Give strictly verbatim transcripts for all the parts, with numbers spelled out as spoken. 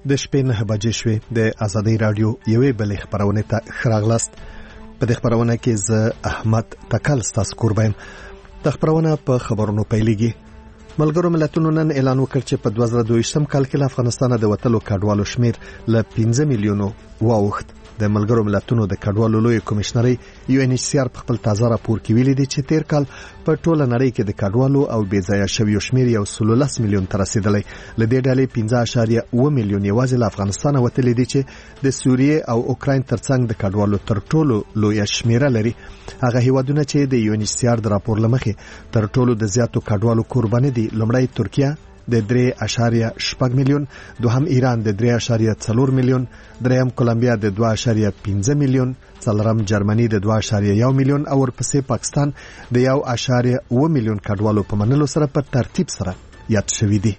د شپې نه بجې شوې د آزادۍ رادیو یوې بلې خبرونه ته ښه راغلاست. په دې خبرونه کې زه احمد تکل ستاسو قربان. د خبرونه په خبرونو پیلېږي. ملګرو ملتونو نن اعلان وکړ چې په دوه زره دوه ویشتم کال کې له افغانستانه د وتلو کډوالو شمیر له پنځه میلیونو واوښت. د ملګرو ملتونو د کډوالو لوی کمشنري یو ان ایچ سی آر په خپل تازه راپور کې ویلي دي چې تیر کال په ټوله نړۍ کې د کډوالو او بې ځایه شویو شمیر یو سل لس میلیون ته رسیدلی. له دې ډلې پنځه اعشاریه اوه میلیون یوازې له افغانستانه وتلي دي چې د سوریې او اوکراین ترڅنګ د کډوالو تر ټولو لوی شمیره لري. هغه هیوادونه چې د یو ان ایچ سی آر د راپور لمخې تر ټولو د زیاتو کډوالو قرباني دي، لومړی ترکیه د درې اعشاریه شپږ میلیون، دوهم ایران د درې اعشاریه څلور میلیون، دریم کولمبیا د دوه اعشاریه پنځه میلیون، څلورم جرمني د دوه اعشاریه یو میلیون او ورپسې پاکستان د یو اعشاریه اوه میلیون کډوالو په منلو سره په ترتیب سره یاد شوي دي.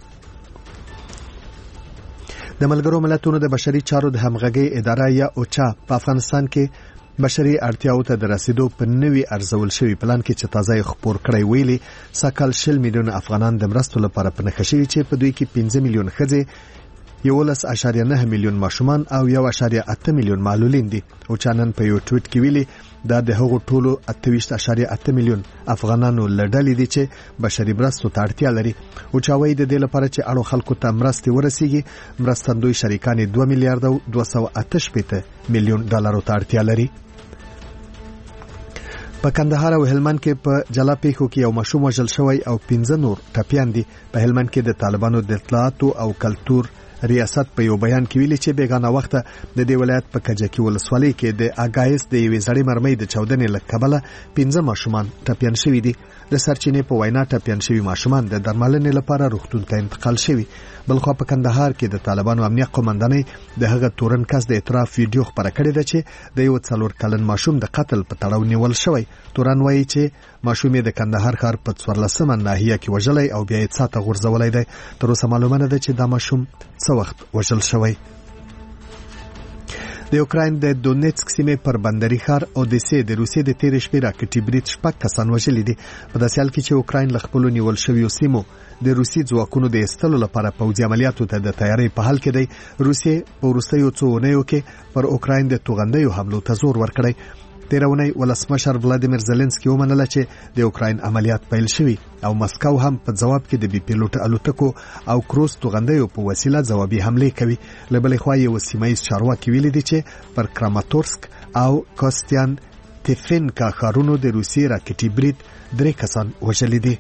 د ملګرو ملتونو د بشري چارو د همغږي اداره یا اوچا په افغانستان کې بشري اړتیاو ته د رسیدو په نوي ارزول شوی پلان کې چې تازه خبر کړی ویلي سکهال شل میلیون افغانان د مرستو لپاره پنهخ شوي چې په دوی کې پنځه میلیون ښځې، یولس اعشاریه نه میلیون ماشومان او یو اعشاریه اته میلیون معلولین دي. او چانن په یو ټویټ کې ویلي دا د هغو ټولو اته ویشت اعشاریه اته میلیون افغانانو لړلې دي چې بشري مرستو ته اړتیا لري. او چاوي د دې لپاره چې اړو خلکو ته مرستې ورسیږي، مرستندوی شریکان دوه میلیارډ او دوه سوه اته شپېته میلیون ډالرو ته اړتیا لري. په کندهار او هلمند کې په جلا پیښو کې یو ماشوم وژل شوی او پنځه نور ټپیان دي. په هلمند کې د طالبانو د اطلاعاتو او کلتور ریاست په یو بیان کې ویلي چې بیگانه وخت د دې ولایت په کجکی ولسوالۍ کې د اګایس د یوې زړې مرمۍ د چاودنې له کبله پنځه ماشومان ټپیان شوي دي. د سرچینې په وینا ټپیان شوي ماشومان د درملنې لپاره روغتون ته انتقال شوي. بلخو په کندهار کې د طالبانو امنیت قومندانۍ د هغه تورن کس د اعتراف ویډیو خبره کړې ده چې د یو څلور کلن ماشوم د قتل په تړاو نیول شوی. تورن وایي چې ماشوم د کندهار ښار په څوارلسمه ناحیه کې وژلی او بیا یې څاته غورځولی دی. تر اوسه معلومه نه ده چې دا ماشوم څه وخت وژل شوی. د یوکراین د دونیتسک سیمې پر بندري ښار اودیسې د روسیې د تیرې شپې راکټي برید شپږ کسان وژلي دي. په داسې حال کې چې یوکراین له خپلو نیول شویو سیمو د روسي ځواکونو د ایستلو لپاره پوځي عملیاتو ته د تیاری په حال کې دی. روسیې په وروستیو څو اونیو کې پر اوکراین د توغندیو حملو ته زور ورکړی. تیرونی ولسمشر ولادیمیر زيلنسکي ومنله چې د اوکراین عملیات پیل شوي او مسکو هم په جواب کې د بي پیلوټ الوتکو او کروز توغندیو په وسیله ځوابي حمله کوي. له بلې خوا یو سیمایي چارواکي ویلي دي چې پر کراماتورسک او کوستیان تیفینکا ښارونو د روسي راکټي برید درې کسان وژلي دي.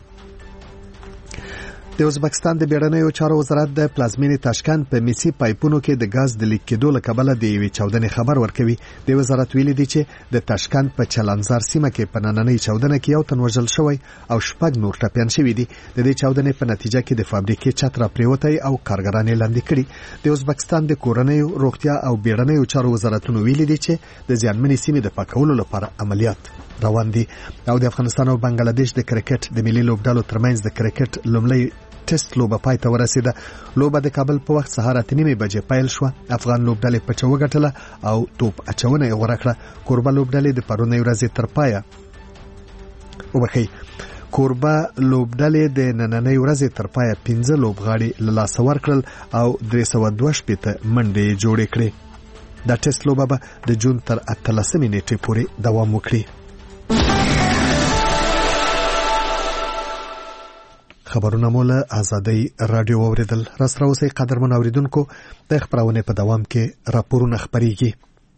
د ازبکستان د بیړنیو چارو وزارت د پلازمینې تاشکند په میسي پایپونو کې د غاز د لیک کېدو له کبله د یوې چاودنې خبر ورکوي. د وزارت ویلي دی چې د تاشکند په چلانزار سیمه کې په نننۍ چاودنه کې یو تن وژل شوی او شپږ نور ټپیان شوي دي. د دې چاودنې په نتیجه کې د فابریکې چت را پریوتی او کارګران یې لاندې کړي. د ازبکستان د کورنیو روغتیا او بیړنیو چارو وزارتونو ویلي دي چې د زیانمنې سیمې د پاکولو لپاره عملیات روان دي. او د افغانستان او بنگلاديش د کرکټ د ملي لوبډالو ترمنځ د کرکټ لومړی ټیسټ لوبه پای ته ورسیده. لوبه د کابل په وخت سهار اته نیمې بجې پیل شوه. افغان لوبډلې پچه وګټله او توپ اچونه یې غوره کړه. کوربه لوبډلې د پرونۍ ورځې تر پایه وبخي کوربه لوبډلې د نننۍ ورځې تر پایه پنځه لوبغاړي له لاسه ورکړل او درې سوه دوه شپېته منډې جوړې کړې. دا ټیسټ لوبه به د جون تر اتلسمې نیټې پورې دوام وکړي. خبرونه مو له آزادۍ رادیو اوریدل. راست راوسی قدرمن اوریدونکو، د خبرونه په دوام کې راپورونه خبريږي.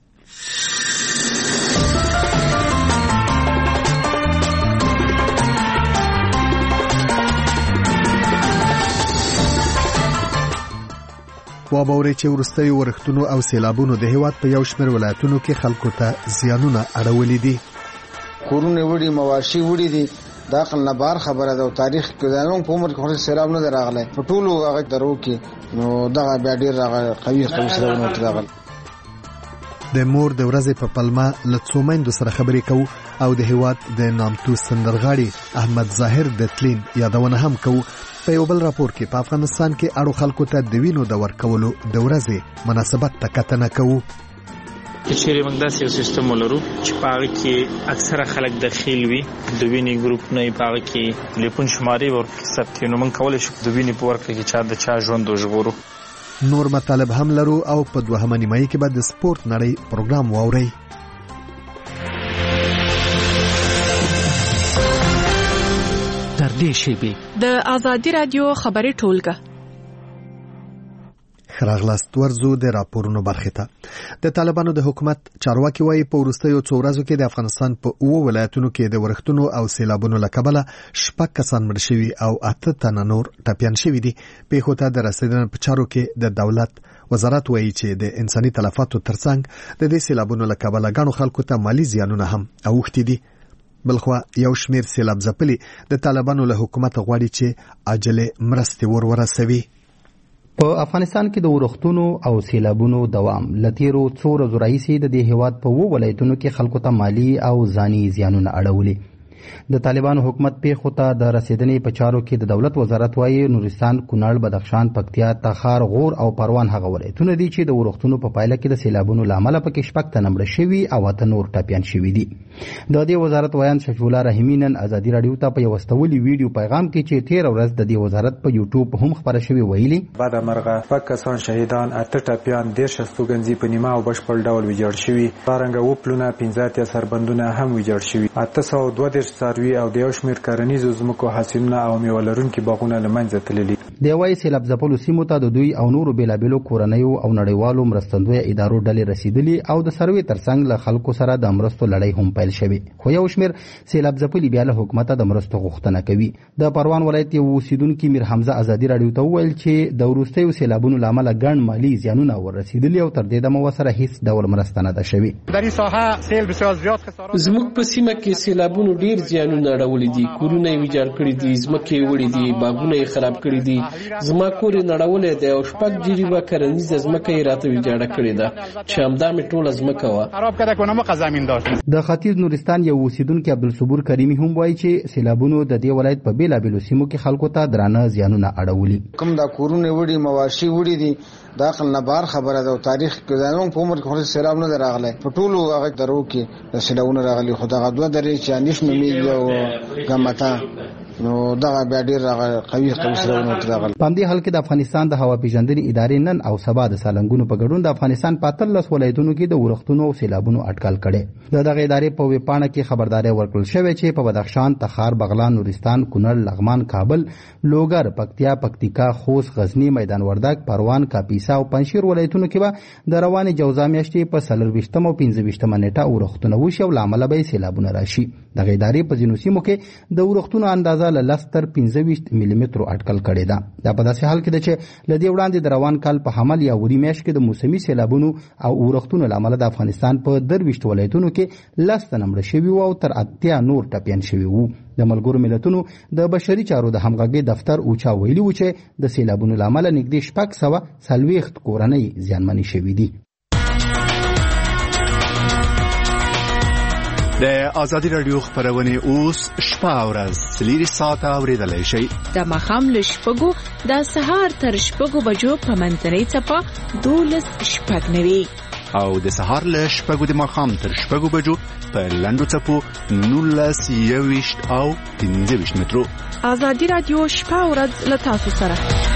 وابوري چې ورستي ورښتونو او سیلابونو د هیواد په یو شمېر ولایتونو کې خلکو ته زیانونه اړولې دي. کورونه وړي، مواشي وړي دي. دا خلنه بار خبره ده او تاریخ کې زموږ په عمر کې خو سیلاب نه راغلی. په ټولو هغه درو کې نو دا بیا ډیر قوي قوي سیلابونه راغلي. د مور د ورځې په پلمه له څو میندو سره خبرې کوو او د هیواد د نامتو سندرغاړي احمد ظاهر د تلین یادونه هم کوو. په یو بل راپور کې په افغانستان کې اړو خلکو ته د وینو د ورکولو د ورځې مناسبت ته کتنه کوو. چیرې موږ داسې یو سیستم ولرو چې په هغه کې اکثره خلک داخل وي، د وینې ګروپ نه په هغه کې تلیفون شمارې ورکړي ثبت، نو موږ کولی شو د وینې په ورکړه کې چا د چا ژوند وژغورو. نور مطالب هم لرو او په دوهمه نیمایي کې به د سپورت نړۍ پروګرام واورئ. تر دې شیبې د آزادي رادیو خبري ټولګه خراغلاست ورزو د راپورونو برخه ته. د طالبانو د حکومت چارواکي وایي په وروستیو څو ورځو کې د افغانستان په اوه ولایتونو کې د ورښتونو او سیلابونو له کبله شپږ کسان مړ شوي او اته تنه نور ټپیان شوي دي. پیښو ته د رسیدنې په چارو کې د دولت وزارت وایي چې د انساني تلفاتو ترڅنګ د دې سیلابونو له کبله ګڼو خلکو ته مالی زیانونه هم اوښتي دي. بلخوا یو شمیر سیلاب ځپلي د طالبانو له حکومت غواړي چې عاجله مرستې ور ورسوي. په افغانستان کې د ورښتونو او سیلابونو دوام لتیرو څو ورځو راهیسې د دې هیواد په وو ولایتونو کې خلکو ته مالی او ځاني زیانونه اړولي. د طالبانو حکومت پیښو ته د رسیدنې په چارو کې د دولت وزارت وایي نورستان، کونړ، بدخشان، پکتیا، تخار، غور او پروان هغه ولایتونه دي چې د ورښتونو په پایله کې د سیلابونو له امله پکې شپږ تنه مړه شوي او اته نور ټپیان شوي دي. د دې وزارت ویان شفیع رحیمي نن ازادي رادیو ته په یو استولي ویډیو پیغام کې چې تیر ورځ د دې وزارت په یوټیوب هم خبره شوې ویلي بعد مرغه شپږ کسان شهیدان، اته ټپیان، دېرش استوګنځي په نیمه او بشپړ ډول ویجاړ شوي، څارنګ و پلونه پنځه اتیا سربندونه هم ویجاړ شوي، اته سوه دوه دېرش څاروي او د یو شمېر کرنیزو ځمکو حاصلونه او میوه لرونکي باغونه له منځه تللي. دی وایي سیلاب ځپلو سیمو ته د دوی او نورو بېلابېلو کورنیو او نړیوالو مرستندویه ادارو ډلې رسیدلي او د سروې ترڅنګ له خلکو سره د مرستو لړۍ هم پیل شوې. خو یو شمېر سیلاب ځپلي بیا له حکومته د مرستو غوښتنه کوي. د پروان ولایت یو اوسیدونکي میر حمزه ازادي رادیو ته وویل چې د وروستیو سیلابونو له امله ګڼ مالي زیانونه ورسېدلي او تر دې دمه ورسره هیڅ ډول مرسته نه ده شوې. زموږ په سیمه کې سیلابونو ډېر زیانونه اړولي دي. کورونه یې ویجاړ کړي دي، ځمکې یې وړي دي، باغونه یې خراب کړي دي. زما کور یې نړولی دی او شپږ جریبه کرنیزه ځمکه یې راته ویجاړه کړې ده چې همدا مې ټوله ځمکه وه. د ختیځ نورستان یو اوسیدونکی عبدالصبور کریمي هم وایي چې سیلابونو د دې ولایت په بېلابېلو سیمو کې خلکو ته درانه زیانونه اړولي. کوم دا کورونه وړي، مواشي وړي دي، دا عقل نه بار خبره ده او تاریخ کې زموږ په عمر کې خو سیلاب نه راغلی. په ټولو هغه درو کې د سیلابونه راغلي، خو دغه دوه درې چې انیش نومېږي او ګمتا نو دغه بیا ډېر قوي قوي سیلابونه راغلي. په همدې حال کې د افغانستان د هوا پیژندنې ادارې نن او سبا د سالنګونو په ګډون د افغانستان په اتلس ولایتونو کې د ورښتونو او سیلابونو اټکل کړی. د دغه ادارې په ویبپاڼه کې خبرداری ورکړل شوې چې په بدخشان، تخار، بغلان، نورستان، کونړ، لغمان، کابل، لوګر، پکتیا، پکتیکا، خوست، غزنی، میدان وردګ، پروان، کاپیسا او پنجشیر ولایتونو کې به د روانې جوزا میاشتې په څلرویشتمه او پنځه ویشتمه نیټه ورښتونه وشي او له امله به یې سیلابونه راشي. دغه ادارې په ځینو سیمو کې د ورښتونو اندازه له لس تر پنځه ویشت ملي مترو اټکل کړې ده. دا په داسې حال کې ده چې له دې وړاندې د روان کال په حمل یا وري میاشت کې د موسمي سیلابونو او ورښتونو له امله د افغانستان په درویشت ولایتونو کې لس تنه مړه شوي وو او تر اتیا نور ټپیان شوي وو. د ملګرو ملتونو د بشري چارو د همغږۍ دفتر اوچا ویلي و چې د سیلابونو له امله نږدې شپږ سوه څلوېښت کورنۍ زیانمنې شوي دي. د آزادي رادیو خبرونه اوس شپه او ورځ لري ساعت اوریدلای شي. د مخام له شپږو د سهار تر شپږو بجو په منځنۍ څپه دولس شپږ نوي او د سهار له شپږو د مخام تر شپږو بجو په لنډو څپو نولس یویشت او پنځه ویشت مترو. آزادي رادیو شپه او ورځ له تاسو سره.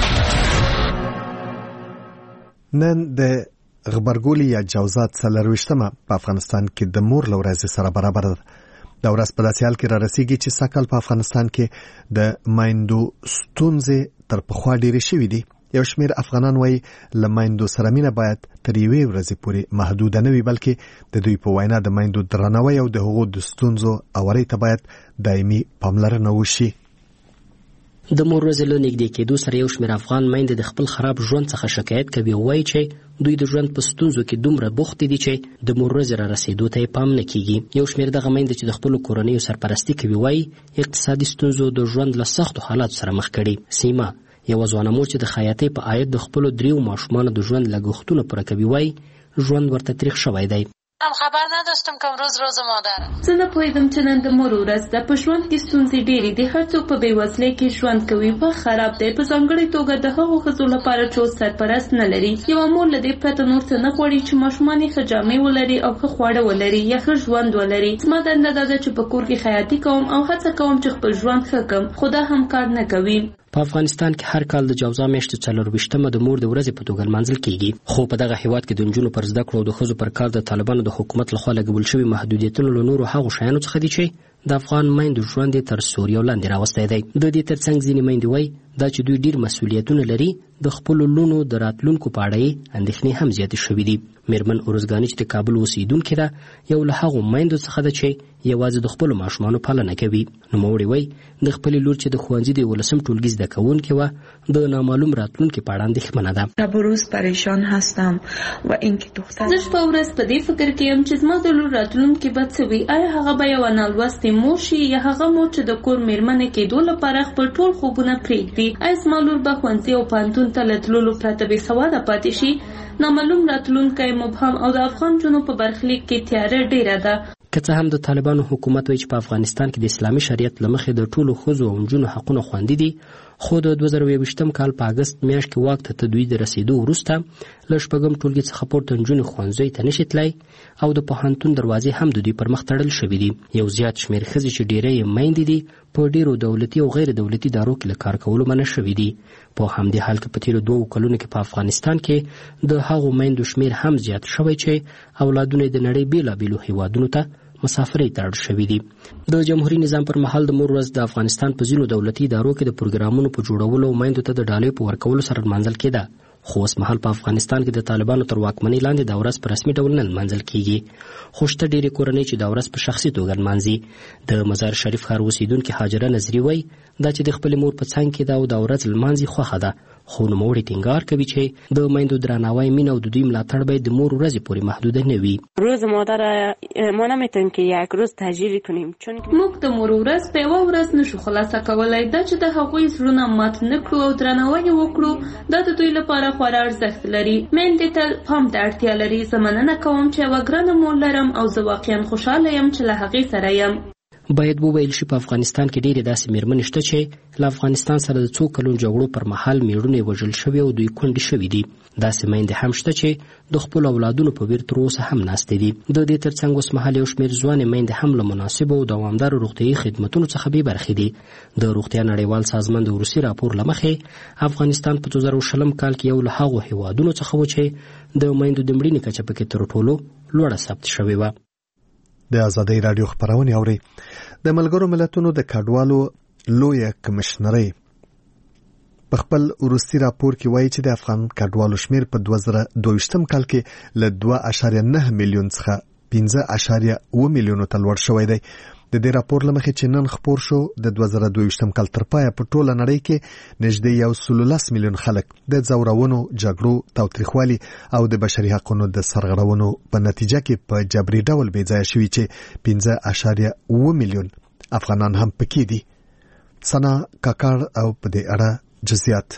نن د غبرګولي یا جوزات څلرویشتمه په افغانستان کې د مور له ورځې سره برابر ده. دا ورځ په داسې حال کې را رسیږي چې سږ په افغانستان کې د میندو ستونزې تر پخوا ډېرې شوي دي. یو شمېر افغانان وایي له میندو سره مینه باید تر یوې ورځې پورې محدوده نه وي، بلکې د دوی په وینا د میندو درناوی او د هغو د ستونزو اورۍ ته باید دایمي پاملرنه وشي. د مور ورځې له نږدې کېدو سره یو شمېر افغان میندې د خپل خراب ژوند څخه شکایت کوي او وایي چې دوی د ژوند په ستونزو کې دومره بوختې دي چې د مور ورځې را رسېدو ته یې پام نه کېږي. یو شمېر دغه میندې چې د خپلو کورنیو سرپرستي کوي وایي اقتصادي ستونزو د ژوند له سختو حالاتو سره مخ کړي. سیمه یوه ځوانه مور چې د خیاطۍ په عاید د خپلو دریو ماشومانو د ژوند لګښتونه پوره کوي وایي ژوند ورته تریخ شوی دی. هم خبر نداشتم که امروز روز مادرم. زه نه پوهېدم چې نن د مور ورځ ده. په ژوند کې ستونزې ډېرې دي. هر څوک په بېوزلۍ کې ژوند کوي. وخت خراب دی، په ځانګړې توګه د هغو ښځو لپاره چې اوس سرپرست نه لري. یوه مور له دې پرته نور څه نه غواړي چې ماشومان یې ښه جامې ولري او ښه خواړه ولري یا ښه ژوند ولري. زما دنده دا ده چې په کور کې خیاطي کوم او هڅه کوم چې خپل ژوند ښه کړم، خو دا هم کار نه کوي. په افغانستان کې هر کال د جوزا میاشتې څلور ویشتمه د مور د ورځې په توګه لمانځل کیږي، خو په دغه هیواد کې د نجونو پر زده کړو او د ښځو پر کار د طالبانو د حکومت لخوا لګول شوي محدودیتونه له نورو هغو شیانو څخه دي چې د افغان میندو ژوند یې تر سوریو لاندې راوستی دی. د دې ترڅنګ ځینې میندې وایي دا چې دوی ډیر مسؤلیتونه لري، د خپلو لوڼو د راتلونکو په اړه یې اندېښنې هم زیاتې شوي دي. میرمن ارزګاني چې د کابل اوسیدونکې ده، یو له هغو میندو څخه ده چې یوازې د خپلو ماشومانو پالنه کوي. نوموړې وایي د خپلې لور چې د ښوونځي د یولسم ټولګي زده کوونکې وه د نامعلوم راتلونکي په اړه اندېښمنه ده. شب و روز پریشان هستم و اینکه دختر زه شپه ورځ په دې فکر کې یم چې زما د لور راتلونکي به څه وي. آیا هغه به یوه نالوستې مور شي یا هغه مور چې د کور میرمنې کېدو لپاره خپل ټول خوبونه پرېږدي؟ آیا زما لور به ښوونځي او پوهنتون ته له تللو پرته بې سواده پاتې شي؟ نامعلوم راتلونکی مبهم او د افغان جنو په برخلیک کې تیاره ډیره ده. که څه هم د طالبانو حکومت وایي چې په افغانستان کې د اسلامي شریعت له مخې د ټولو ښځو او نجونو حقونه خوندي دي، خو د دوه زره یوویشتم کال په اګست میاشت کې واک ته تدوی د رسیدو وروسته له شپږم ټولګي څخه پورته نجونې ښوونځیو ته نشي تللی او د پوهنتون دروازې هم د دوی پر مخ تړل شوي دي. یو زیات شمېر ښځې چې ډېری یې میندې دي په ډېرو دولتي او غیر دولتي ادارو کې له کار کولو منع شوي دي. په همدې حال کې په تېرو دوو کلونو کې په افغانستان کې د هغو میندو شمېر هم زیات شوی چې اولادونه یې د نړۍ بېلابېلو هیوادونو ته مسافرۍ ته اړ شوي دي. د جمهوریت نظام پر مهال د مور ورځ د افغانستان په ځینو دولتي ادارو کې د پروګرامونو په جوړولو او میندو ته د ډالۍ په ورکولو سره لمانځل کېده، خو اوس مهال په افغانستان کې د طالبانو تر واکمنۍ لاندې دا ورځ په رسمي ډول نه لمانځل کېږي، خو شته ډېرې کورنۍ چې دا ورځ په شخصي توګه لمانځي. د مزار شریف ښار اوسیدونکې هاجره نظري وایي دا چې د خپلې مور په څنګ کې دا او دا ورځ لمانځي خوښه ده، خو نوموړی ټینګار کوي چې د میندو درناوی، مینه او د دوی ملاتړ باید د مور ورځې پورې محدوده نه وي. روز مادر ما نمیتونیم که یک روز تغییر کنیم، چون موږ د مور ورځ په یوه ورځ نشو خلاصه کولای. دا چې د هغوی زړونه مات نه کړو او درناوی یې وکړو، دا د دوی لپاره خورا ارزښت لري. میندې تل پام ته اړتیا لري. زه مننه کوم چې یوه ګرانه مور لرم او زه واقعا خوشحاله یم چې له هغې سره یم. باید وویل شي په افغانستان کې ډېرې داسې میرمنې شته چې له افغانستان سره د څو کلونو جګړو پر مهال میړونه یې وژل شوي او دوی کونډې شوي دي. داسې میندې هم شته چې د خپلو اولادونو په ویر تر اوسه هم ناستې دي. د دې ترڅنګ اوس مهال یو شمېر ځوانې میندې هم له مناسبو او دوامدارو روغتیایي خدمتونو څخه بې برخې دي. د روغتیا نړیوال سازمان د وروستي راپور له مخې افغانستان په دوه زره شلم کال کې یو له هغو هیوادونو څخه و چې د میندو د مړینې کچه پکې تر ټولو لوړه ثبت شوې وه. د ازادۍ راډیو خپرونې اورئ. د ملګرو ملتونو د کډوالو لویه کمشنرۍ په خپل وروستي راپور کې وایي چې د افغان کډوالو شمېر په دوه زره دوه ویشتم کال کې له دوه اعشاریه نه میلیون څخه پنځه اعشاریه اوه میلیونو ته لوړ شوی دی. د دې راپور له مخې چې نن خپور شو، د دوه زره دوه ویشتم کال تر پایه په ټوله نړۍ کې نږدې یو سل لس میلیون خلک د ځورونو، جګړو، تاوتریخوالي او د بشري حقوقو د سرغړونو په نتیجه کې په جبري ډول بې ځایه شوي چې پنځه اعشاریه اوه میلیون افغانان هم پکې دي. سنا کاکړ او په دې اړه جزئیات.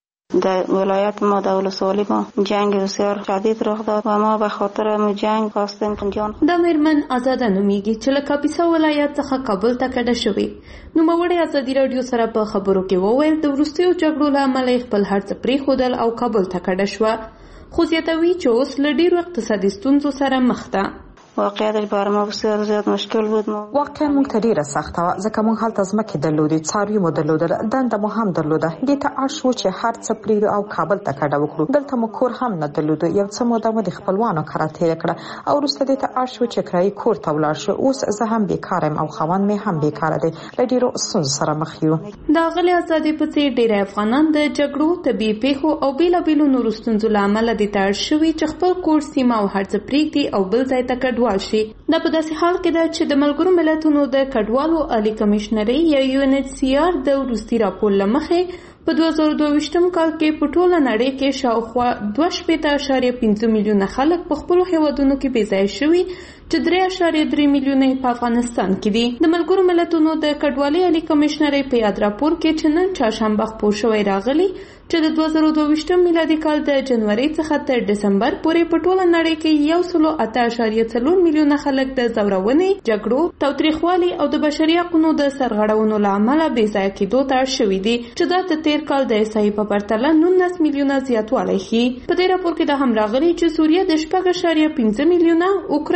در ولایت ما در ولسوالی ما جنگ بسیار شدید رخ داد و ما به خاطر مو جنگ خواستیم جان. د میرمن آزاده نومیږي چې له کاپیسا ولایت څخه کابل ته کډه شوې. نوموړې ازادي راډیو سره په خبرو کې وویل د وروستیو جګړو له امله خپل هر څه پرېښودل او کابل ته کډه شوه، خو زیاتوي چې اوس له ډېرو اقتصادي ستونزو سره مخ ده. واقعیتش برای ما بسیار زیاد مشکل بود. ما واقعا موږ ته ډیره سخته وه ځکه موږ هلته ځمکې درلودې، څاروي مو درلودل، دنده مو هم درلوده. دې ته اړ شو چې هر څه پرېږدو او کابل ته کډه وکړو. دلته مو کور هم نه درلوده. یو څه موده مو د خپلوانو کره تېره کړه او وروسته دې ته اړ شو چې کرایي کور ته ولاړ شو. اوس زه هم بیکاره یم او خاوند مې هم بیکاره دی. له ډېرو ستونزو سره مخ یو. د اغلې ازادۍ په څېر ډېری افغانان د جګړو، طبیعي پیښو او بېلابېلو نورو ستونزو له امله دې ته اړ شوي چې خپل کور، سیمه او هر څه پرېږدي او بل ځای ته کډوال شي. دا په داسې حال کې ده چې د ملګرو ملتونو د کډوالو عالی کمشنرۍ یا یو ان ایچ سی آر د وروستي راپور له مخې په دوه زره دوه ویشتم کال کې په ټوله نړۍ کې شاوخوا دوه شپېته اعشاریه پنځه میلیونه خلک په خپلو هیوادونو کې بې ځایه شوي چې درې اعشاریه درې میلیونه په افغانستان کې دي. د ملګرو ملتونو د کډوالۍ عالی کمشنرۍ په یاد راپور کې چې نن چهارشنبه خپور شوی راغلی چې د دوه زره دوه ویشتم میلادي کال د جنورۍ څخه تر دسمبر پورې په ټوله نړۍ کې یو سل اته اعشاریه څلور میلیونه خلک د ځورونې، جګړو، تاوتریخوالي او د بشري حقوقو د سرغړونو له امله بې ځایه کېدو ته اړ شوي دي چې دا د تېر کال د احصایې په پرتله نولس میلیونه زیاتوالی ښيي. په دې راپور کې دا هم راغلی چې سوریه د شپږ اعشاریه پنځه میلیونه، اوکراین پنځه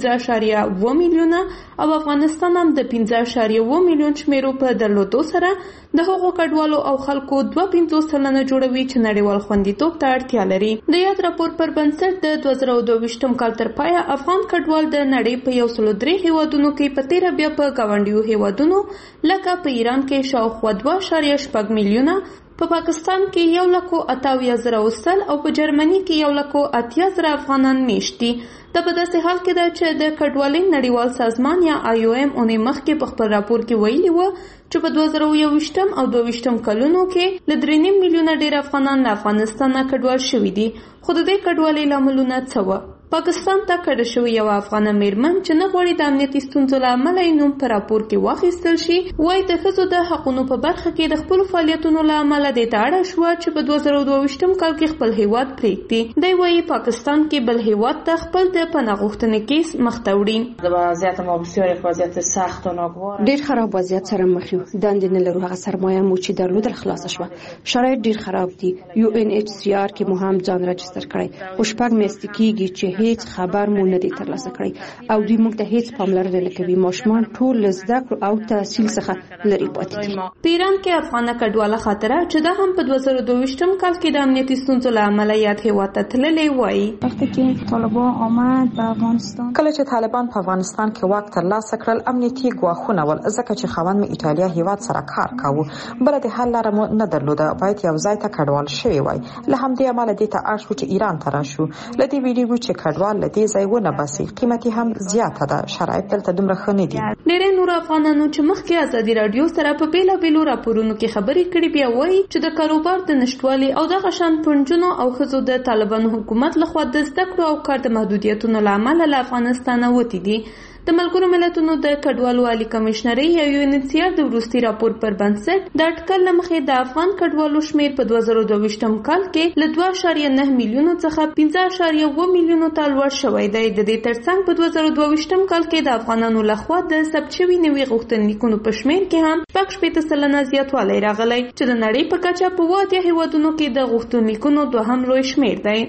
پنځه اعشاریه اوه میلیونه او افغانستان هم د پنځه اعشاریه اوه میلیون شمیرو په درلودو سره د هغو کډوالو او خلکو دوه پنځوس سلنه جوړوي چې نړیوال خوندیتوب ته اړتیا لري. د یاد راپور پر بنسټ د دوه زره دوه ویشتم کال تر پایه افغان کډوال د نړۍ په یو سل درې هیوادونو کې په تیره بیا په ګاونډیو هیوادونو لکه په ایران کې شاوخوا دوه اعشاریه شپږ میلیونه، په پاکستان کې یو لکو اته اویا زره وسل او په جرمني کې یو لکو اتیا زره افغانان میشت دي. دا په داسې حال کې ده چې د کډوالۍ نړیوال سازمان یا آی او ایم اونۍ مخکې په خپل راپور کې ویلي وو چې په دوه زره یو ویشتم او دوه ویشتم کلونو کې له درې نیم میلیونه ډیر افغانان له افغانستان نه کډوال شوي دي. خو د دې کډوالۍ لاملونه څه وو؟ پاکستان ته کډه شوې یوه افغانه میرمن چې نه غواړي د امنیتي ستونزو له امله یې نوم په راپور کې واخیستل شي، وایي د ښځو د حقونو په برخه کې د خپلو فعالیتونو له امله دې ته اړه شوه چې په دوه زره دوه ویشتم کال کې خپل هیواد پرېږدي. دی وایي پاکستان کې بل هیواد ته خپل د پناه غوښتنې کیس مخته وړي. د وضعیت ما بسیار وضعیت سخت و ناگوار، ډیر خراب وضعیت سره مخ یو. دندې نه لرو، هغه سرمایه مو چې درلودل خلاصه شوه. شرایط ډیر خراب دي. یو ان ایچ سی آر کې مو هم ځان رجستر کړی، خو شپږ میاشتې کېږي چې هیڅ خبر نه دي ترلاسه کړی او دوی موږ ته هیڅ پاملرنه نه کوي. ماشومان ټول له زده کړو او تحصیل څخه لرې پاتې دي. په ایران کې افغانه کډواله خاطره چې دا هم په دوه زره دوه ویشتم کال کې د امنیتي ستونزو له امله یاد هیواد ته تللی وایي. وقتی که طالبان آمد په افغانستان، کله چې طالبان په افغانستان کې واک ترلاسه کړل، امنیتي ګواښونه ول ځکه چې خاوند مې ایټالیا هیواد سره کار کاوه. بل د حل لاره مو نه درلوده، باید یو ځای ته کډوال شوی وای. له همدې امله دې ته اړ شو چې ایران ته راشو. له دې ویډیو چې کډوال له دې ځای ونه باسي، قیمتي هم زیاته ده. شرایط دلته دومره ښه نه دي. ډېری نور افغانانو چې مخکې ازادي راډیو سره په بیلابیلو راپورونو کې خبرې کړې بیا وایي چې د کاروبار د نشټوالي او دغه شان پنجونو او ښځو د طالبانو حکومت لخوا د زده کړو او کار د محدودیتونو له امله له افغانستانه وتې دي. د ملګرو ملتونو د کډوالو عالی کمشنرۍ یا یو ان ایچ سی آر د وروستي راپور پر بنسټ د اټکل له مخې د افغان کډوالو شمیر په دوه زره دوه ویشتم کال کې له دوه اعشاریه نه میلیونو څخه پنځه اعشاریه اوه میلیونو ته لوړ شوی دی. د دې ترڅنګ په دوه زره دوه ویشتم کال کې د افغانانو لخوا د ثبت شوي نوي غوښتنلیکونو په شمیر کې هم شپږ شپېته سلنه زیاتوالی راغلی چې د نړۍ په کچه په اووه اتیا هیوادونو کې د غوښتنلیکونو دوهم لوی شمیر دی.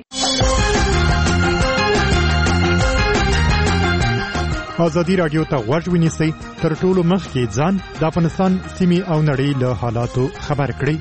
ازادي راډیو ته غوږ ونیسئ، تر ټولو مخکې ځان د افغانستان سیمې او نړۍ له حالاتو خبر کړئ.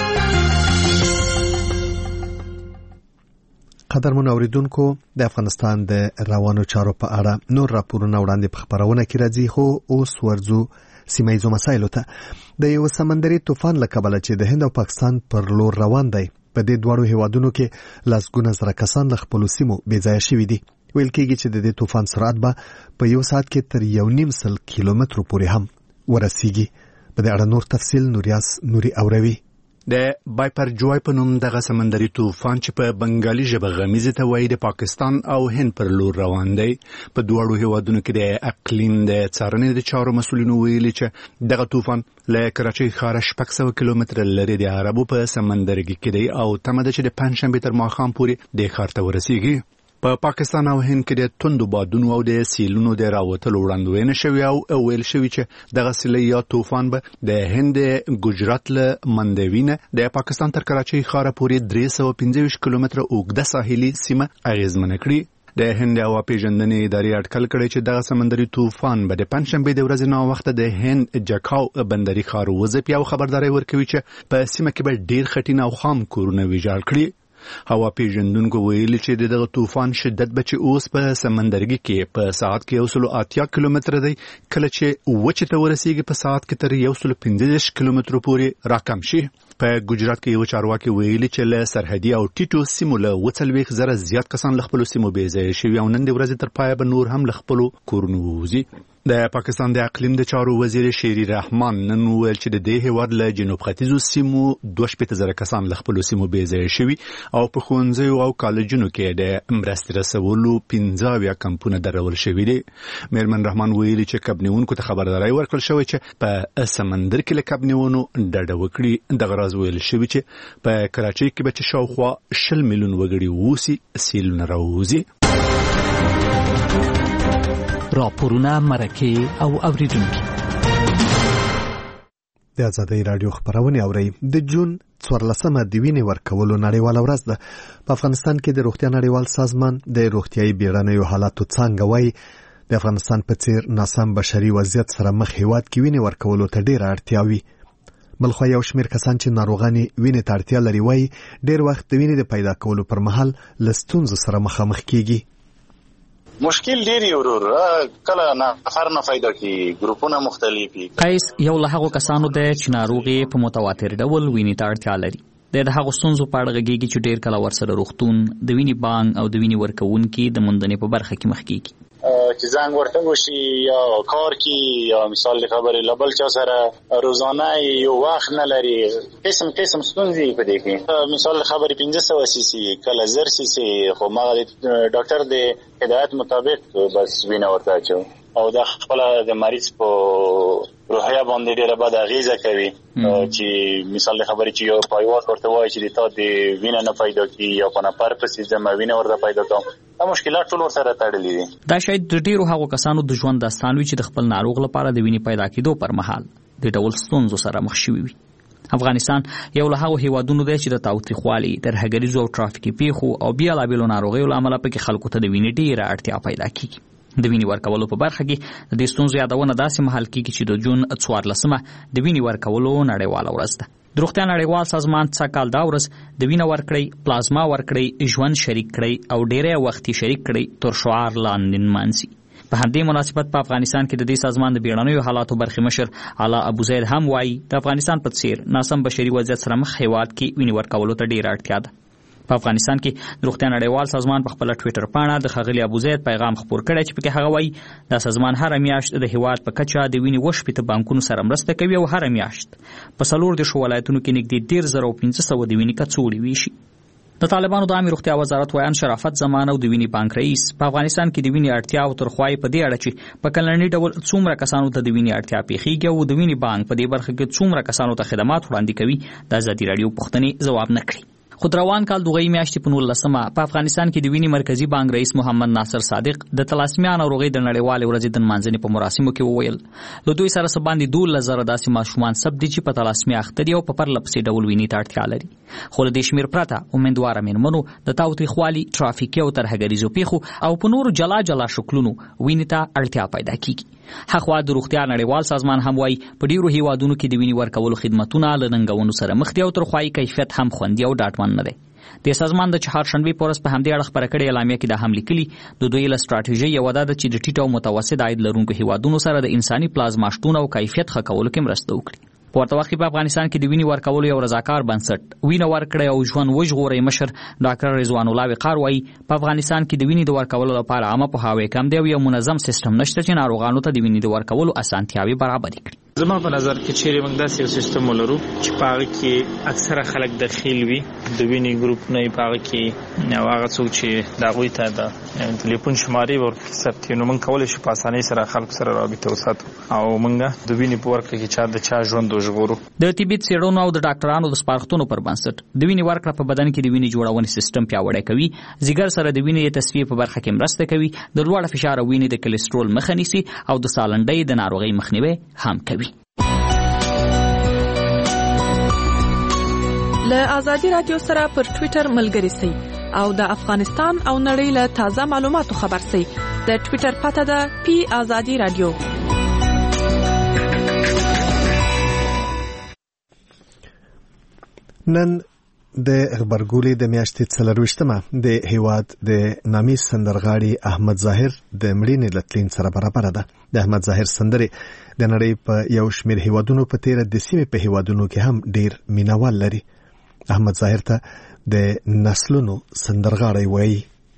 قدرمن اوریدونکو، د افغانستان د روانو چارو په اړه نور راپورونه وړاندې په خبرونه کې راځي، خو اوس ورځو سیمه ییزو مسایلو ته. د یو سمندري طوفان له کبله چې د هند او پاکستان پر لور روان دی، په دې دواړو هیوادونو کې لسګونه زره کسان له خپلو سیمو بې ځایه شوي دي. ویل کېږي چې د دې طوفان سرعت به په یو ساعت کې تر یو نیم سل کیلومترو پورې هم ورسیږي. په دې اړه نور تفصیل نوریاس نوري اوروي. د بایپر جوای په نوم دغه سمندري طوفان چې په بنگالي ژبه غمیزه ته وایي د پاکستان او هند پر لور روان دی. په دواړو هیوادونو کې د اقلیم د څارنې د چارو مسؤلینو ویلي چې دغه طوفان له کراچۍ ښاره شپږ سوه کیلومتره لرې د عربو په سمندرګي کې دی او تمه ده چې د پنجشنبې تر ماښام پورې دې ښار ته ورسیږي. په پاکستان او هند کې د توندو بادونو او د سیلونو د راوتلو وړاندوینه شوې او ویل شوې چې دغه سیلۍ یا طوفان به د هند ګجرات له مندوینه د پاکستان تر کراچۍ ښاره پورې درې سوه پنځه ویشت کیلومتره اوږده ساحلي سیمه اغېزمنه کړي. د هند هوا پیژندنې ادارې اټکل کړی چې دغه سمندري طوفان به د پنجشنبې د ورځې ناوخته د هند جکاو بندري ښار وځپي او خبرداری ورکوي چې په سیمه کې به ډیر خټین او خام کورونه ویجاړ کړي. هوا پیژندونکو ویلي چې دغه طوفان شدت به چې اوس په سمندرګي کې په ساعت کې یو سل اتیا کیلومتره دی، کله چې وچې ته ورسیږي په ساعت کې تر یو سل پنځه دېرش کیلومترو پورې راکم شي. په ګجرات کې یو چارواکي ویلي چې له سرحدي او ټیټو سیمو له اووه څلوېښت زره زیات کسان له خپلو سیمو بې ځایه شوي او نن د ورځې تر پایه به نور هم له خپلو کورونو ووځي. د پاکستان د اقلیم د چارو وزیر شیری رحمان نن وویل چې د دې هیواد له جنوب ختیځو سیمو دوه شپېته زره کسان له خپلو سیمو بې ځایه شوي او په ښوونځیو او کالجونو کې د مرستې رسولو پنځه اویا کمپونه درول شوي دي. میرمن رحمان ویلي چې کب نیونکو ته خبرداری ورکړل شوی چې په سمندر کې له کب نیونو ډډه وکړي. دغه راز ویل شوي چې په کراچۍ کې به چې شاوخوا شل میلیون وګړي اوسي، سیلونه راووځي. راپورونه، مرکې او اوریدونکي د ازادي راډیو خبرونه اوري. د جون څوارلسمه د وینې ورکولو نړیواله ورځ ده. په افغانستان کې د روغتیا نړیوال سازمان د روغتیايي بیړنیو حالاتو څانګه وایي د افغانستان په څیر ناسم بشري وضعیت سره مخ هیواد کې وینې ورکولو ته ډیره اړتیا وي. بلخو یو شمېر کسان چې ناروغانې وینې ته اړتیا لري وایي ډیر وخت د وینې د پیدا کولو پر مهال له ستونزو سره مخامخ کیږي. مشکل ډیر ورور کله نفر نه پیدا کی ګروپونه مختلفي. قیس یو له هغو کسانو دی چې ناروغي په متواتر ډول وینې ته اړتیا لري. د هغو ستونزو په اړه غږیږي چې ډیر کله ورسره روغتون د وینې بانک او د وینې ورکوونکي د موندنې په برخه کې مخ کیږي. چې زنګ ورته وشي یا کار کی یا مثال د خبرې لبل چا سره روزانه یو وخت نه لري قسم قسم ستونزې په دې کې. مثال خبرې پنځه سوه سیسي کله زر سیسي خو ما د ډاکټر د هدایت مطابق بس وینه ورته اچو او د خپل د مریض په روحیه باندې ډیره بد اغیزه کوي چې مثال د خبرې چې یو پایواز ورته وایي چې تا د وینه نه پیدا کی یا په نفر پسې زما وینه ورته پیدا کوم. دا مشکلات ټول ورسره تړلي دي. دا شاید د ډیرو هغو کسانو د ژوند داستان وي چې د خپل ناروغ لپاره د وینې پیدا کېدو پر مهال د ډول ستونزو سره مخ شوي وي. افغانستان یو له هغو هیوادونو دی چې د تاوتریخوالي ترهګریزو او ټرافیکي پیښو او بېلابېلو ناروغیو له امله پکې خلکو ته د وینې ډیره اړتیا پیدا کېږي. د وینې ورکولو په برخه کې د دې ستونزو یادونه داسې مهال کېږي چې د جون څوارلسمه د وینې ورکولو نړیواله ورځ ده. د روغتیا نړیوال سازمان څه کال دا ورځ د وینه ورکړئ پلازما ورکړئ ژوند شریک کړئ او ډیری وخت شریک کړئ تر شعار لاندې نمانځي. په همدې مناسبت په افغانستان کې د دې سازمان د بیړنیو حالاتو برخې مشر اعلی ابو زید هم وایي د افغانستان په څیر ناسم بشري وضعیت سره مخ هیواد کې وینې ورکولو ته ډیره اړتیا ده. په افغانستان کې د روغتیا نړیوال سازمان په خپل ټوئیټر پاڼه د ښاغلي ابو زید پیغام خپور کړی چې پکې هغه وایي دا سازمان هر میاشت د هیواد په کچه د وینې وشپېته بانکونو سره مرسته کوي او هر میاشت په څلور دېرشو ولایتونو کې نږدې دېرش زره او پنځه سوه د وینې کڅوړې ویشي. د طالبانو د عامې روغتیا وزارت ویان شرافت زمان او د وینې بانک رئیس په افغانستان کې د وینې اړتیا او ترخوایي په دې اړه چې په کلني ډول څومره کسانو ته د وینې اړتیا پیښیږي او د وینې بانک په دې برخه کې څومره کسانو ته خدمات وړاندې کوي د ازادي راډیو پوښتنې ځواب نه کړي. خو د روان کال دوغۍ میاشتې په نولسمه په افغانستان کې د وینې مرکزي بانک رئیس محمد ناصر صادق د تلاسیمیا ناروغۍ د نړیوالې ورځې د نمانځنې په مراسمو کې وویل له دوی سره څه باندې دولس زره داسې ماشومان ثبت دي چې په تلاسیمیا اخته دي او په پرله پسې ډول وینې ته اړتیا لري. خو له دې شمېر پرته امیندواره مېرمنو د تاوتریخوالي ټرافیکي او ترهګریزو پیښو او په نورو جلا جلا شکلونو وینې ته اړتیا پیدا کیږي. هغه د روغتیا نړیوال سازمان هم وایي په ډیرو هیوادونو کې د وینې ورکولو خدمتونه له ننګونو سره مخ دي او ترخوایي کیفیت هم خوندي او ډاډمن نه دی. د سازمان د چهارشنبې په ورځ په همدې اړه خپره کړې اعلامیه کې دا هم لیکلي د دوی له ستراتیژۍ یوه دا ده چې د ټیټ او متوسط عاید لرونکو هیوادونو سره د انساني پلازما شتون او کیفیت ښه کولو کې مرسته وکړي. په ورته وخت کې په افغانستان کې د وینې ورکولو یو رضاکار بنسټ وینه ورکړئ او ژوند وژغورئ مشر ډاکټر رضوان الله وقار وایي په افغانستان کې د وینې د ورکولو لپاره عامه پوهاوی کم دی او یو منظم سیستم نشته چې ناروغانو ته د وینې د ورکولو اسانتیاوې برابرې کړي. زما په نظر کې چیرې موږ داسې یو سیستم ولرو چې په هغه کې اکثره خلک دخیل وي د وینې ګروپ نه په هغه کې او هغه څوک چې د هغوی ته د تلیفون شمارې ورپکې ثبت وي نو موږ کولی شو په اسانۍ سره خلکو سره رابطه وساتو او موږ د وینې په ورکړه کې چا د چا ژوند وژغورو. د طبي څېړنو او د ډاکټرانو د سپارښتنو پر بنسټ د وینې ورکړه په بدن کې د وینې جوړونې سیستم پیاوړی کوي، ځیګر سره د وینې د تصفیې په برخه کې مرسته کوي، د لوړ فشار او وینې د کلسترول مخه نیسي او د سالنډۍ د ناروغۍ مخنیوی هم کوي. له آزادي رادیو سره پر ټوئیټر ملګري سئ او د افغانستان او نړۍ له تازه معلوماتو خبر سئ. د ټوئیټر پته ده پی آزادي رادیو. نن د خبرګولې د میاشتې څلرویشتمه د هیواد د نامي سندرغاړي احمد ظاهر د مړینې له تلین سره برابر ده. د احمد ظاهر سندرې د نړۍ په یو شمېر هیوادونو په تیره د سیمې په هیوادونو کې هم ډیر مینوال لري. احمد ظاهر ته د نسلونو سندرغاړی وایي.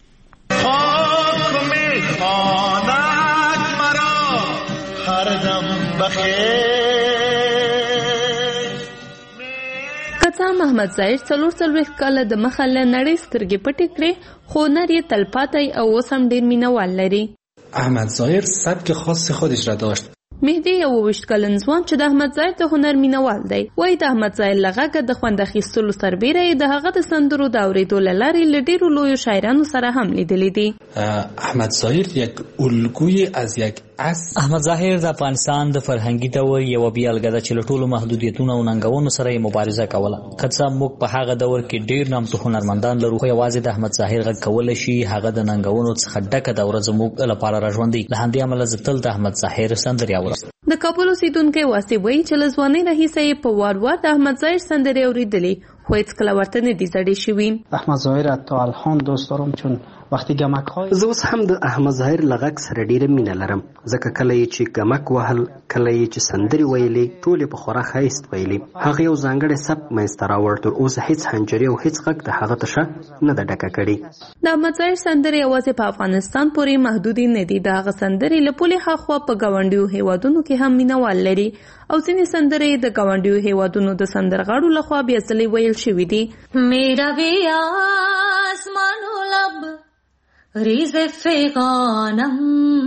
کڅا محمد ظاهر څلور څلوېښت کاله د مخه له نړۍ سترګې پټې کړې خو هنر یې تلپاتی او اوس هم ډېر مینهوال لري. احمد ظاهر سبک خاص خودش را داشت. مهدی یو اوویشت کلن ځوان چې د احمد ظاهر د هنر مینهوال دی وایي د احمد ظاهر له غږه د خوند اخیستلو سربیره یې د هغه د سندرو د اورېدو له لارې له ډېرو لویو شاعرانو سره هم لیدلی دي. احمد ظاهر یک الگوی از یک احمد ظاهر د افغانستان د فرهنګي دور یو بیلګه ده چې له ټولو محدودیتونو او ننګونو سره یې مبارزه کوله. که څه موږ په هغه دور کې ډېر نامتو هنرمندان لرو، خو یوازې د احمد ظاهر غږ کولی شي هغه د ننګونو څخه ډکه دوره زموږ لپاره راژوندي. له همدې امله زه تل د احمد ظاهر سندرې اورم. د کابل اوسیدونکی واسي وایي چې له ځوانۍ راهیسې یې په وار وار د احمد ظاهر سندرې اورېدلې، خو هیڅکله ورته نه دي زړې شوي. احمد ظاهر تا الان دوست دارم چون وقتی گمک های زه اوس هم د احمد ظاهر له غږ سره ډېره مینه لرم، ځکه کله یې چې گمک وهل، کله یې چې سندرې ویلې، ټولې په خورا ښایست ویلې. هغه یو ځانګړی سبک منځته راوړ، تر اوسه هیڅ حنجرې او هیڅ غږ د هغه تشه نه ده ډکه کړې. د احمد ظاهر سندرې یوازې په افغانستان پورې محدودې نه دي. د هغه سندرې له پولې هاخوا په ګاونډیو هیوادونو کې هم مینوال لري او ځینې سندرې د ګاونډیو هیوادونو د سندرغاړو لخوا بیا ځلې ویل شوي دي. میرا وی آسمانو لب ریز فغانم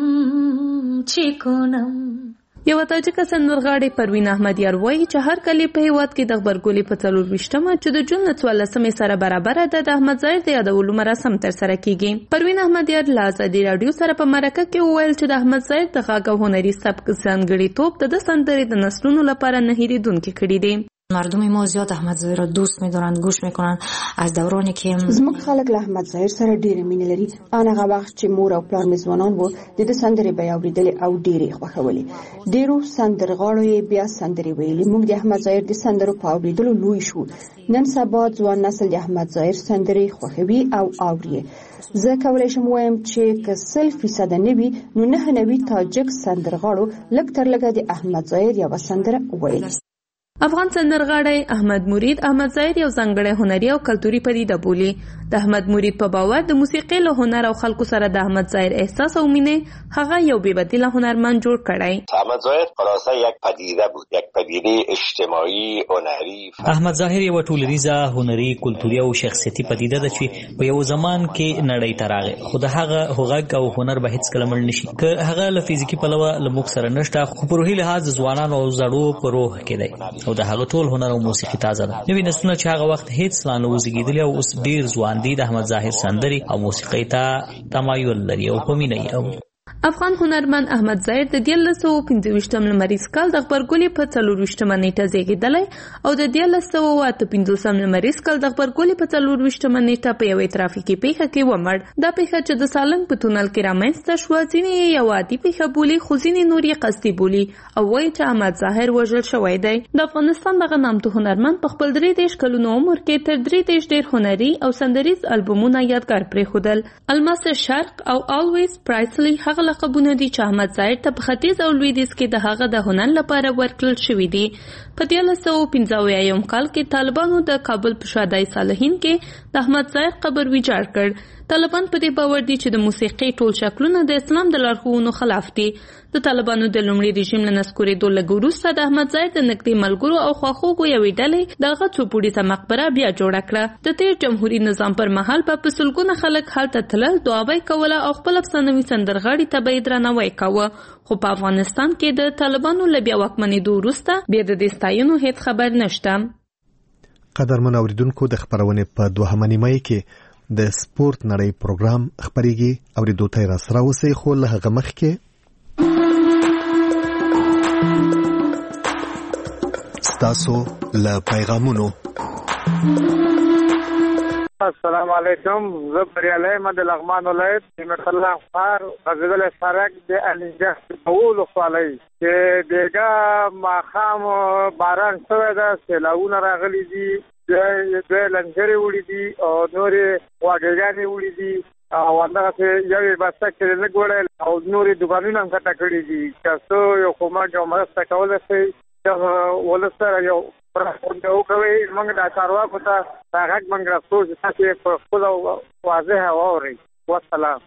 چیکونم. یو تاجک سندرغاړی پروین احمدیار وایي چې هر کلی په هیواد کې د غبرګولي په څلورویشتمه چې د جون څوارلسمې سره برابره ده د احمد ظاهر د یادولو مراسم ترسره کیږي. پروین احمدیار له ازادي راډیو سره په مرکه کې وویل چې د احمد ظاهر د غږ او هنري سبک ځانګړیتوب د سندرې د نسلونو لپاره نه هېرېدونکي کړي دي. مردم ما زیاد احمد ظاهر را دوست می‌دارند، گوش می‌کنند. از دورانی که زموږ خلک له احمد ظاهر سره ډېره مینه لري. ان هغه وخت چې مور او پلار مې ځوانان وو، د ده سندرې به یې اورېدلې او ډېرې یې خوښولې. ډېرو سندرغاړو یې بیا سندرې ویلې. موږ د احمد ظاهر د سندرو په اورېدلو لوی شو. نن سبا ځوان نسل د احمد ظاهر سندرې خوښوي او اوري. زه کولی شم وایم چې که سل فیصده نه وي، نو نهه نوي تاجک سندرغاړو لږ تر لږه د احمد ظاهر یوه سندره ویلې. افغان سندرغاړی احمد مرید احمد ظاهر یو ځانګړی هنري او کلتوري پدیده بولي. د احمد مرید په باور د موسیقۍ له هنر او خلکو سره د احمد ظاهر احساس او مینه هغه یو بې بدیله هنرمند جوړ کړی. احمد ظاهر خلاصه یک پدیده بود، یک پدیده اجتماعی هنری. احمد ظاهر یو ټولنیزه هنري کلتوري او شخصیتي پدیده ده چې په یو زمان کې نړۍ ته راغی، خو د هغه هغه او هنر به هیڅ کله مړ نشي. که هغه له فزیکي پلوه له موږ سره نشته، خو په روحي لحاظ ځوانان او زړو په روح کې دی او د هغه ټول هنر او موسیقي تازه ده. نوې نسلونه چې هغه وخت هیڅ لا نه وزېږېدلي او اوس ډېر ځوان دي، د احمد ظاهر سندرې او موسیقۍ ته تمایل لري او په مینه یې اوري. افغان هنرمند احمد ظاهر د دیارلس سوه پنځه ویشتم لمریز کال د غبرګولي په څلورویشتمه نیټه زیږېدلی او د دیارلس سوه اته پنځوسم لمریز کال د غبرګولي په څلورویشتمه نیټه په یوې ترافیکي پیښه کې ومړ. دا پیښه چې د سالنګ په تونل کې رامنځته شوه، ځینې یې یوه عادي پیښه بولي، خو ځینې نور یې قصدي بولي او وایي چې احمد ظاهر وژل شوی دی. د افغانستان دغه نامتو هنرمند په خپل درې دېرش کلونو عمر کې تر درې دېرش ډېر هنري او سندریز البومونه یادګار پرېښودل. الماس شرق او آلویز پرایسلی هغه لقبونه دي چې احمد ظاهر ته په ختیځ او لویدیځ کې د هغه د هنر لپاره ورکړل شوي دي. په دیارلس سوه پنځه اویایم کال کې طالبانو د کابل په شادای صالحین کې د احمد ظاهر قبر ویجاړ کړ. طالبان په دې باور دي چې د موسیقۍ ټول شکلونه د اسلام د لارښوونو خلاف دي. د طالبانو د لومړي رژیم له نسکورېدو لږ وروسته د احمد ظاهر د نږدې ملګرو او خواخوږو یوې ډلې د هغه څو پوړیزه مقبره بیا جوړه کړه. د تېر جمهوري نظام پر مهال به په سلګونه خلک هلته تلل، دعا به یې کوله او خپل افسانوي سندرغاړي ته به یې درناوی کاوه. خو په افغانستان کې د طالبانو له بیا واکمنېدو وروسته بیا د دې ستایلو هیڅ خبر نشته. قدرمن اوریدونکو، د خبرونې په دوهمه نیمایي کې د سپورت نړۍ پروګرام خبريږي او د دوتای را سره اوسې خو له هغه مخکې ستاسو له پیغامونو. السلام علیکم، زه بریالی احمد لغمان ولایت نعمت الله خار غزل سرک د الینجه په خولای چې دغه ماخام باران شوی ده، سیلاونه راغلي دي، دوی لنګرې وړي دي او نورې غواګانې وړي دي او همدغسې یوې بسته کې لږ وړی او نورې دوکانونه هم کټه کړي دي. که څه یو کومک او مرسته کولی شئ ولس سره یو پرمختګ وکوئ، موږ دا چارواکو ته دا غږ موږ رسوو چې تاسې په خپله واضحه واورئ. والسلام.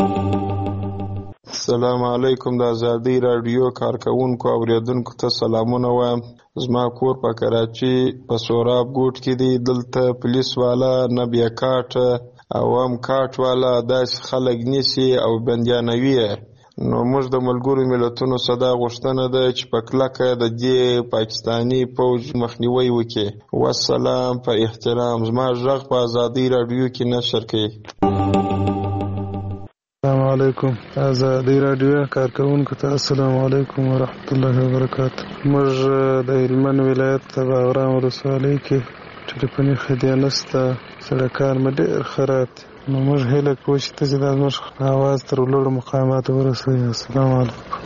السلام علیکم. د ازادي راډیو کارکونکو او اوریدونکو ته سلامونه وایم. زما کور په کراچي په سوراب ګوټ کې دی. دلته پولیس والا نه بیا کاټ او هم کاټ والا داسې خلک نیسي او بندیانوي. نو موږ د ملګرو ملتونو صدا غوښتنه ده چې په کلکه د دې پاکستاني پوج مخنیوي وکړي. والسلام. په احترام زما غږ په ازادي راډیو کې نشر کړي. السلام علیکم. آزادی رادیو کارکونکو ته السلام علیکم ورحمت الله وبرکاته. موږ د هلمند ولایت د باغرام ولسوالۍ کې ټلیفوني خدمات نشته، سړکان مې ډېر خراب دي. نو موږ هیله کوو چې تاسو د موږ اواز تر لوړو مقاماتو ورسوئ. السلام علیکم.